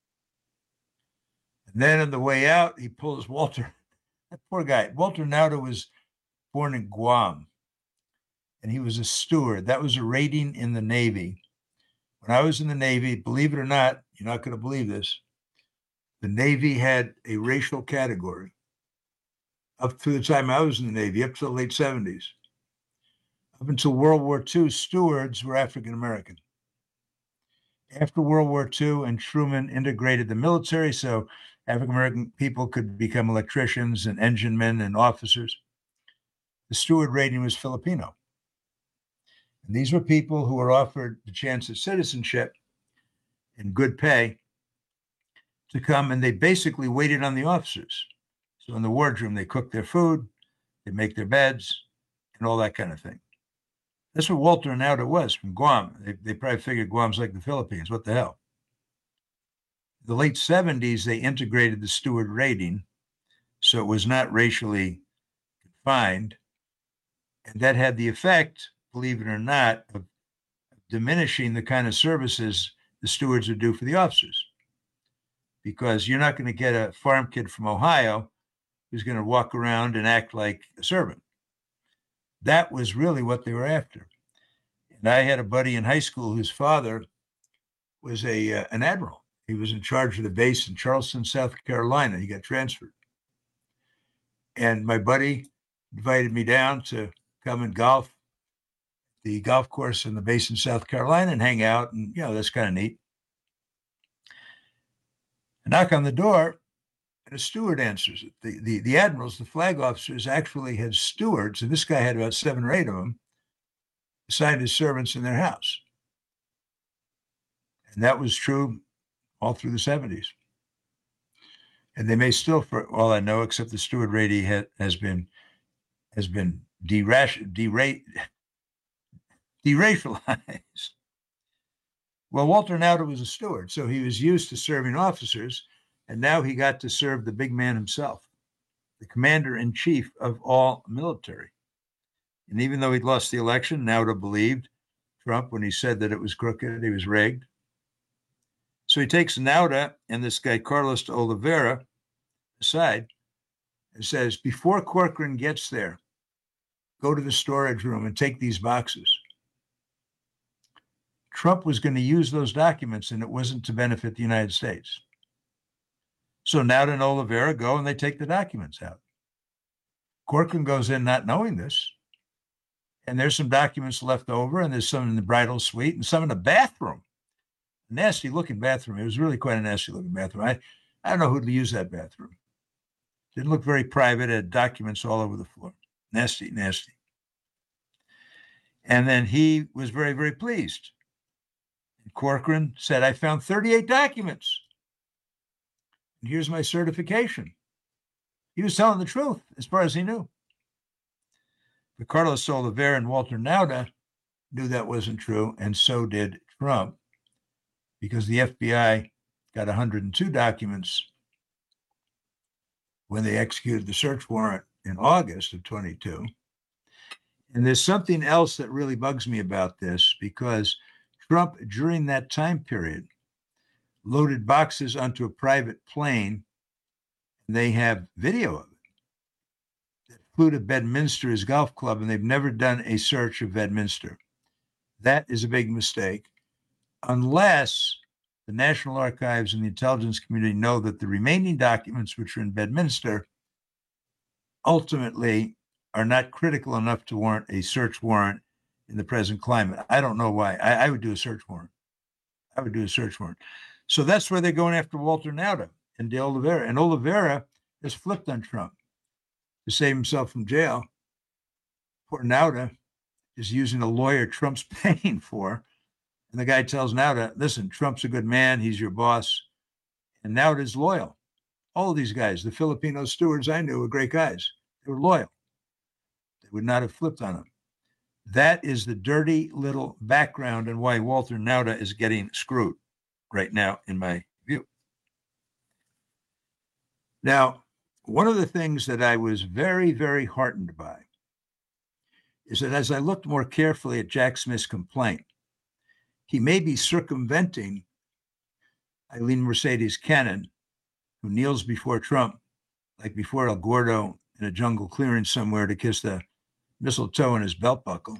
And then on the way out, he pulls Walter. That poor guy. Walter Nauta was born in Guam, and he was a steward. That was a rating in the Navy. When I was in the Navy, believe it or not, you're not going to believe this, the Navy had a racial category up to the time I was in the Navy, up to the late seventies. Up until World War Two, stewards were African-American. After World War Two, and Truman integrated the military, so African-American people could become electricians and engine men and officers, the steward rating was Filipino. And these were people who were offered the chance at citizenship and good pay to come, and they basically waited on the officers. So in the wardroom, they cooked their food, they make their beds, and all that kind of thing. That's what Walter Nauta was from Guam. They, they probably figured Guam's like the Philippines. What the hell? In the late seventies, they integrated the steward rating, so it was not racially confined. And that had the effect, believe it or not, of diminishing the kind of services the stewards would do for the officers. Because you're not going to get a farm kid from Ohio who's going to walk around and act like a servant. That was really what they were after. And I had a buddy in high school whose father was a uh, an admiral He was in charge of the base in Charleston, South Carolina. He got transferred. And my buddy invited me down to come and golf the golf course in the base in South Carolina and hang out. And, you know, that's kind of neat. I knock on the door, and a steward answers it. The, the, the admirals, the flag officers, actually had stewards, and this guy had about seven or eight of them, assigned as servants in their house. And that was true all through the seventies. And they may still, for all I know, except the steward rating ha- has been has been derash, dera- deracialized. Well, Walter Nauta was a steward, so he was used to serving officers, and now he got to serve the big man himself, the commander-in-chief of all military. And even though he'd lost the election, Nauta believed Trump when he said that it was crooked, he was rigged. So he takes Nauta and this guy, Carlos de Oliveira, aside and says, before Corcoran gets there, go to the storage room and take these boxes. Trump was going to use those documents, and it wasn't to benefit the United States. So Nauta and Oliveira go and they take the documents out. Corcoran goes in not knowing this, and there's some documents left over, and there's some in the bridal suite and some in the bathroom. Nasty looking bathroom. It was really quite a nasty looking bathroom. I, I don't know who'd use that bathroom. Didn't look very private. It had documents all over the floor. Nasty, nasty. And then he was very, very pleased. And Corcoran said, I found thirty-eight documents. And here's my certification. He was telling the truth as far as he knew. But Carlos Oliveira and Walter Nauta knew that wasn't true, and so did Trump, because the F B I got one hundred two documents when they executed the search warrant in August of twenty-two. And there's something else that really bugs me about this, because Trump, during that time period, loaded boxes onto a private plane, and they have video of it, that flew to Bedminster, his golf club, and they've never done a search of Bedminster. That is a big mistake, unless the National Archives and the intelligence community know that the remaining documents, which are in Bedminster, ultimately are not critical enough to warrant a search warrant in the present climate. I don't know why. I, I would do a search warrant. I would do a search warrant. So that's where they're going after Walter Nauta and de Oliveira. And Oliveira has flipped on Trump to save himself from jail. Poor Nauta is using a lawyer Trump's paying for. And the guy tells Nauta, listen, Trump's a good man. He's your boss. And Nauta's loyal. All of these guys, the Filipino stewards I knew, were great guys. They were loyal. They would not have flipped on him. That is the dirty little background and why Walter Nauta is getting screwed right now, in my view. Now, one of the things that I was very, very heartened by is that as I looked more carefully at Jack Smith's complaint, he may be circumventing Eileen Mercedes Cannon, who kneels before Trump, like before El Gordo in a jungle clearing somewhere to kiss the mistletoe in his belt buckle.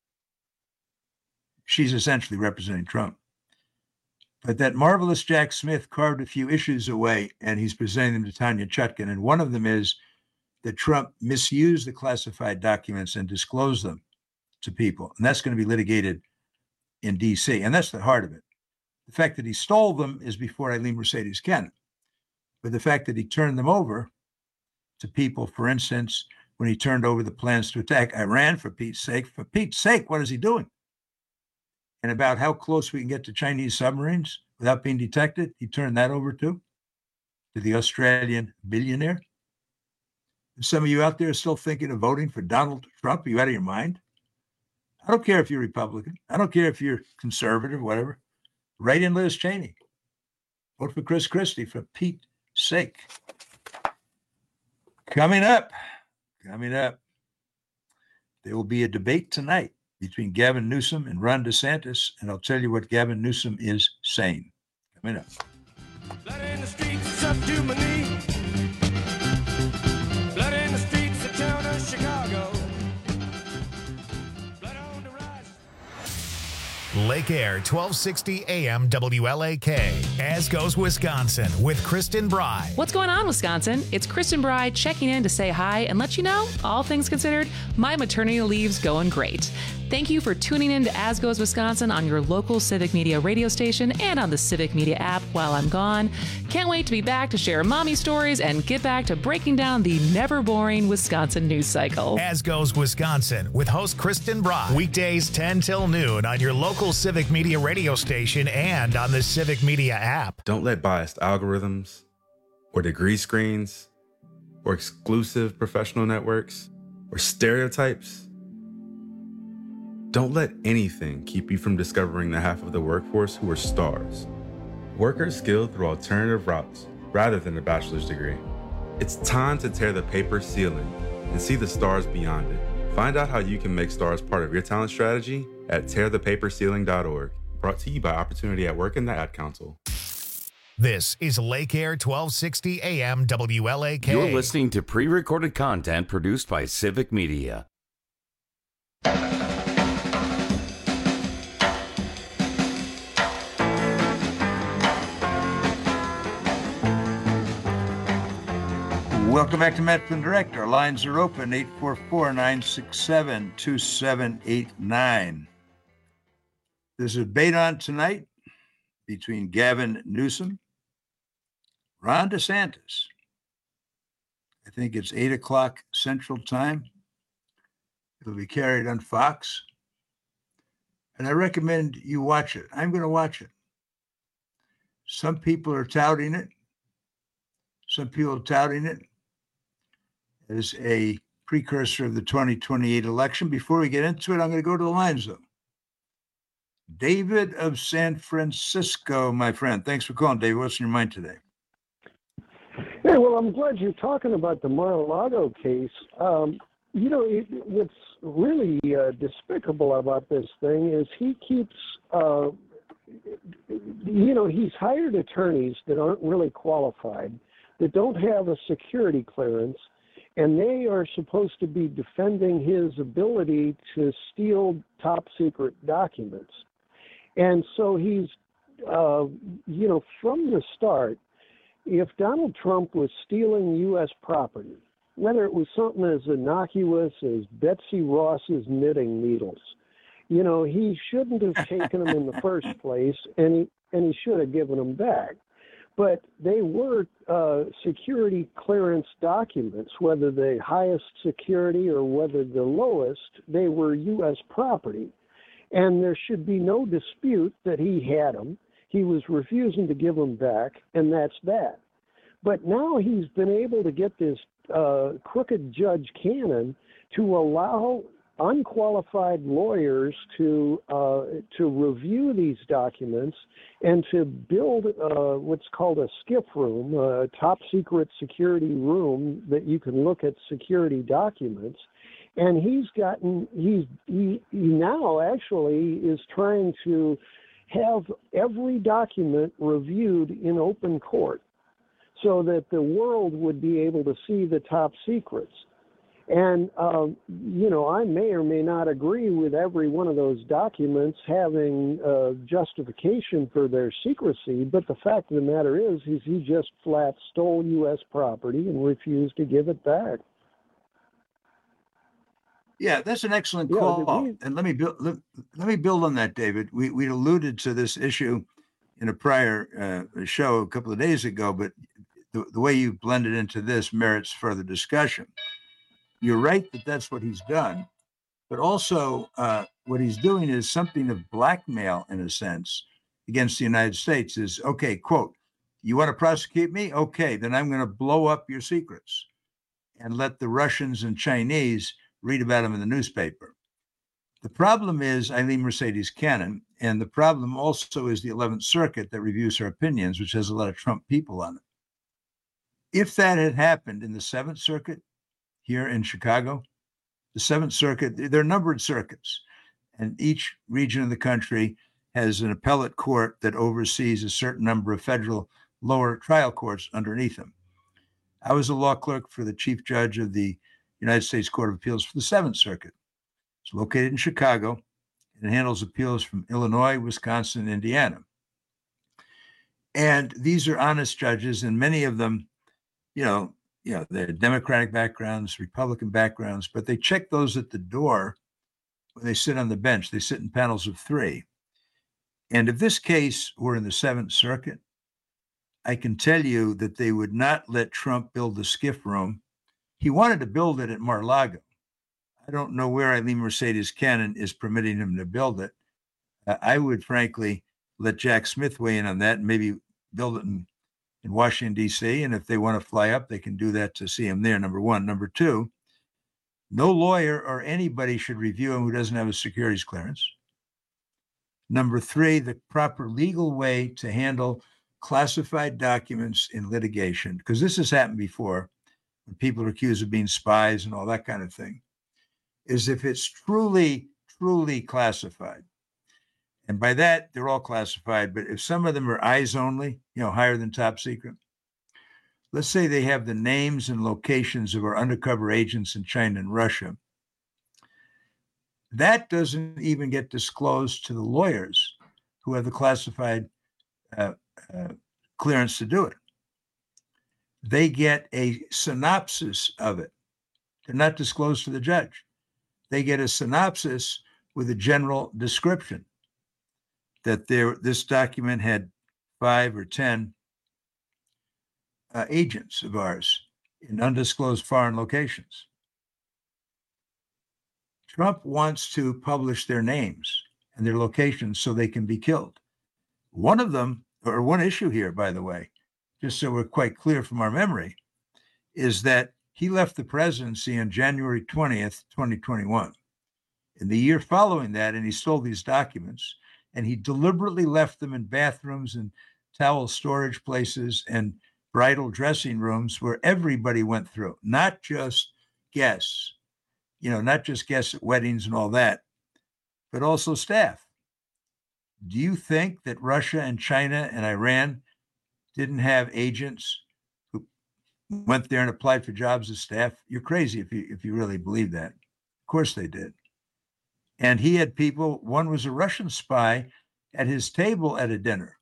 She's essentially representing Trump. But that marvelous Jack Smith carved a few issues away, and he's presenting them to Tanya Chutkan. And one of them is that Trump misused the classified documents and disclosed them to people. And that's going to be litigated in D C. And that's the heart of it. The fact that he stole them is before Eileen Mercedes Cannon. But the fact that he turned them over to people, for instance, when he turned over the plans to attack Iran, for Pete's sake, for Pete's sake, what is he doing? And about how close we can get to Chinese submarines without being detected, he turned that over to, to the Australian billionaire. And some of you out there are still thinking of voting for Donald Trump. Are you out of your mind? I don't care if you're Republican. I don't care if you're conservative, whatever. Write in Liz Cheney. Vote for Chris Christie, for Pete's sake. Coming up, coming up, there will be a debate tonight between Gavin Newsom and Ron DeSantis, and I'll tell you what Gavin Newsom is saying. Coming up. Blood in the streets, up to my knee. Blood in the streets of town of Chicago. Blood on the rise. Lake Air, twelve sixty A M W L A K. As goes Wisconsin with Kristen Bry. What's going on, Wisconsin? It's Kristen Bry checking in to say hi and let you know, all things considered, my maternity leave's going great. Thank you for tuning in to As Goes Wisconsin on your local Civic Media radio station and on the Civic Media app while I'm gone. Can't wait to be back to share mommy stories and get back to breaking down the never boring Wisconsin news cycle. As Goes Wisconsin with host Kristen Bry. Weekdays ten till noon on your local Civic Media radio station and on the Civic Media app. Don't let biased algorithms or degree screens or exclusive professional networks or stereotypes. Don't let anything keep you from discovering the half of the workforce who are stars. Workers skilled through alternative routes rather than a bachelor's degree. It's time to tear the paper ceiling and see the stars beyond it. Find out how you can make stars part of your talent strategy at tear the paper ceiling dot org. Brought to you by Opportunity at Work and the Ad Council. This is Lake Air, twelve sixty A M W L A K. You're listening to pre-recorded content produced by Civic Media. Welcome back to Metro Direct. Our lines are open, eight four four, nine six seven, two seven eight nine. There's a debate on tonight between Gavin Newsom, Ron DeSantis. I think it's eight o'clock Central Time. It'll be carried on Fox. And I recommend you watch it. I'm going to watch it. Some people are touting it. Some people are touting it as a precursor of the twenty twenty-eight election. Before we get into it, I'm going to go to the lines, though. David of San Francisco, my friend. Thanks for calling, David. What's in your mind today? Hey, well, I'm glad you're talking about the Mar-a-Lago case. Um, you know, it, what's really uh, despicable about this thing is he keeps, uh, you know, he's hired attorneys that aren't really qualified, that don't have a security clearance, and they are supposed to be defending his ability to steal top secret documents. And so he's, uh, you know, from the start, if Donald Trump was stealing U S property, whether it was something as innocuous as Betsy Ross's knitting needles, you know, he shouldn't have taken them in the first place, and he, and he should have given them back. But they were uh, security clearance documents, whether the highest security or whether the lowest, they were U S property. And there should be no dispute that he had them. He was refusing to give them back, and that's that. But now he's been able to get this uh, crooked Judge Cannon to allow unqualified lawyers to uh, to review these documents and to build uh, what's called a SCIF room, a top secret security room that you can look at security documents. And he's gotten, he's, he, he now actually is trying to have every document reviewed in open court so that the world would be able to see the top secrets. And, um, you know, I may or may not agree with every one of those documents having uh, justification for their secrecy, but the fact of the matter is, is he just flat stole U S property and refused to give it back. Yeah, that's an excellent Yeah, call. we- And let me build let, let me build on that, David. We we alluded to this issue in a prior uh, show a couple of days ago, but the, the way you blended into this merits further discussion. You're right that that's what he's done, but also uh, what he's doing is something of blackmail in a sense against the United States. Is okay, quote, you want to prosecute me? Okay, then I'm going to blow up your secrets and let the Russians and Chinese read about them in the newspaper. The problem is Eileen Mercedes Cannon, and the problem also is the eleventh Circuit that reviews her opinions, which has a lot of Trump people on it. If that had happened in the seventh Circuit here in Chicago, the seventh Circuit, there are numbered circuits, and each region of the country has an appellate court that oversees a certain number of federal lower trial courts underneath them. I was a law clerk for the chief judge of the United States Court of Appeals for the seventh Circuit. It's located in Chicago, It handles appeals from Illinois, Wisconsin, Indiana. And these are honest judges, and many of them, you know, you know, they're Democratic backgrounds, Republican backgrounds, but they check those at the door when they sit on the bench. They sit in panels of three. And if this case were in the Seventh Circuit, I can tell you that they would not let Trump build the skiff room. He wanted to build it at Mar-a-Lago. I don't know where Eileen Mercedes Cannon is permitting him to build it. Uh, I would frankly let Jack Smith weigh in on that and maybe build it in, in Washington, D C. And if they want to fly up, they can do that to see him there, number one. Number two, no lawyer or anybody should review him who doesn't have a securities clearance. Number three, the proper legal way to handle classified documents in litigation, because this has happened before when people are accused of being spies and all that kind of thing, is if it's truly, truly classified. And by that, they're all classified. But if some of them are eyes only, you know, higher than top secret, let's say they have the names and locations of our undercover agents in China and Russia, that doesn't even get disclosed to the lawyers who have the classified uh, uh, clearance to do it. They get a synopsis of it. They're not disclosed to the judge. They get a synopsis with a general description that there, this document had five or ten uh, agents of ours in undisclosed foreign locations. Trump wants to publish their names and their locations so they can be killed. One of them, or one issue here, by the way, just so we're quite clear from our memory, is that he left the presidency on January twentieth, twenty twenty-one. In the year following that, and he stole these documents, and he deliberately left them in bathrooms and towel storage places and bridal dressing rooms where everybody went through, not just guests, you know, not just guests at weddings and all that, but also staff. Do you think that Russia and China and Iran didn't have agents who went there and applied for jobs as staff? You're crazy if you if you really believe that. Of course they did. And he had people, one was a Russian spy at his table at a dinner.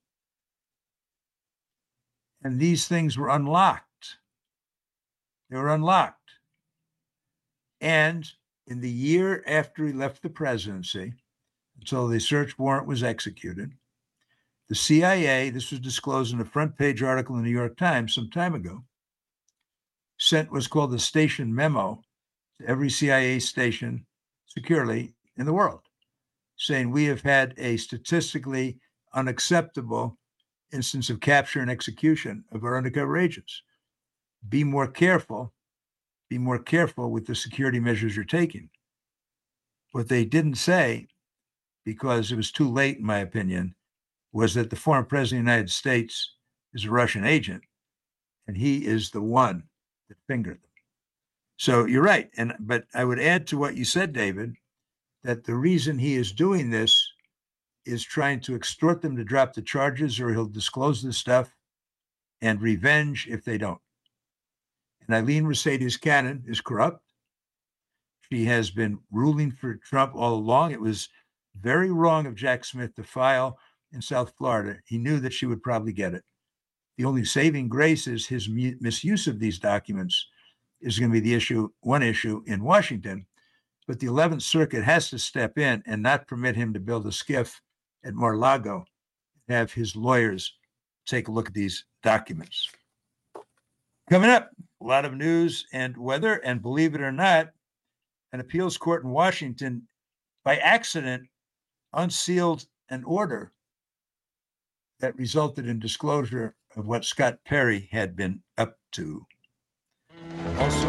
And these things were unlocked. They were unlocked. And in the year after he left the presidency, until the search warrant was executed, the C I A, this was disclosed in a front page article in the New York Times some time ago, sent what's called the station memo to every C I A station securely in the world, saying we have had a statistically unacceptable instance of capture and execution of our undercover agents. Be more careful. Be more careful with the security measures you're taking. What they didn't say, because it was too late, in my opinion, was that the former president of the United States is a Russian agent, and he is the one that fingered them. So you're right. And but I would add to what you said, David, that the reason he is doing this is trying to extort them to drop the charges, or he'll disclose this stuff and revenge if they don't. And Eileen Mercedes Cannon is corrupt. She has been ruling for Trump all along. It was very wrong of Jack Smith to file in South Florida. He knew that she would probably get it. The only saving grace is his mu- misuse of these documents is going to be the issue, one issue in Washington. But the eleventh Circuit has to step in and not permit him to build a skiff at Mar-a-Lago and have his lawyers take a look at these documents. Coming up, a lot of news and weather, and believe it or not, an appeals court in Washington, by accident, unsealed an order that resulted in disclosure of what Scott Perry had been up to. Also,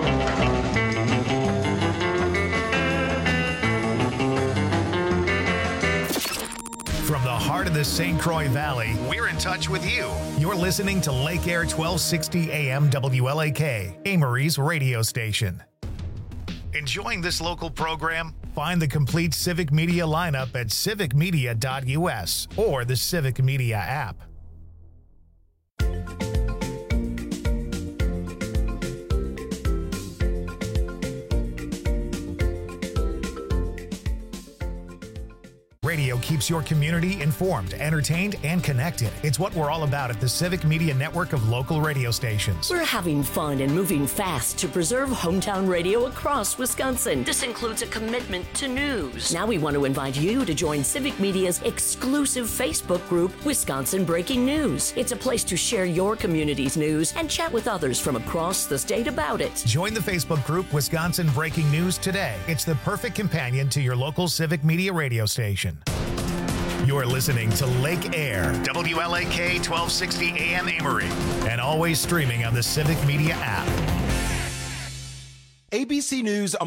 from the heart of the Saint Croix Valley, we're in touch with you. You're listening to Lake Air twelve sixty A M W L A K, Amory's radio station. Enjoying this local program? Find the complete Civic Media lineup at civic media dot U S or the Civic Media app. radio keeps your community informed, entertained, and connected. It's what we're all about at the Civic Media Network of local radio stations. We're having fun and moving fast to preserve hometown radio across Wisconsin. This includes a commitment to news. Now we want to invite you to join Civic Media's exclusive Facebook group, Wisconsin Breaking News. It's a place to share your community's news and chat with others from across the state about it. Join the Facebook group Wisconsin Breaking News today. It's the perfect companion to your local Civic Media radio station. You're listening to Lake Air, W L A K twelve sixty A M Amory, and always streaming on the Civic Media app. A B C News